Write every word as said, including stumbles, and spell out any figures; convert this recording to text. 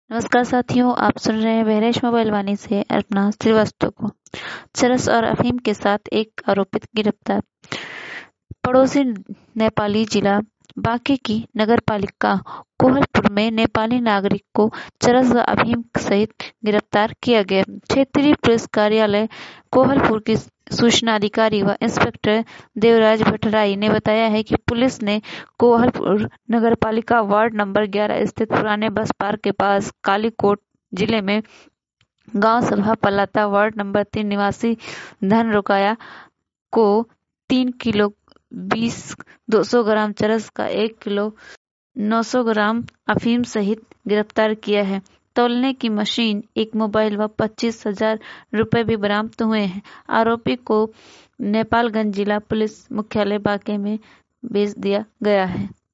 नमस्कार साथियों, आप सुन रहे हैं बहरेश मोबाइल वाणी से अर्पणा श्रीवास्तव को। चरस और अफीम के साथ एक आरोपित गिरफ्तार। पड़ोसी नेपाली जिला बांके की नगर पालिका कोहलपुर में नेपाली नागरिक को चरस व अफीम सहित गिरफ्तार किया गया। क्षेत्रीय पुलिस कार्यालय कोहलपुर की सूचना अधिकारी व इंस्पेक्टर देवराज भट्टराई ने बताया है कि पुलिस ने कोहलपुर नगरपालिका वार्ड नंबर ग्यारह स्थित पुराने बस पार्क के पास कालीकोट जिले में गांव सभा पलाता वार्ड नंबर तीन निवासी धन रुकाया को तीन किलो बीस दो सौ ग्राम चरस का एक किलो नौ सौ ग्राम अफीम सहित गिरफ्तार किया है। तौलने की मशीन, एक मोबाइल व पच्चीस हजार रुपए भी बरामद हुए हैं। आरोपी को नेपालगंज जिला पुलिस मुख्यालय बांके में भेज दिया गया है।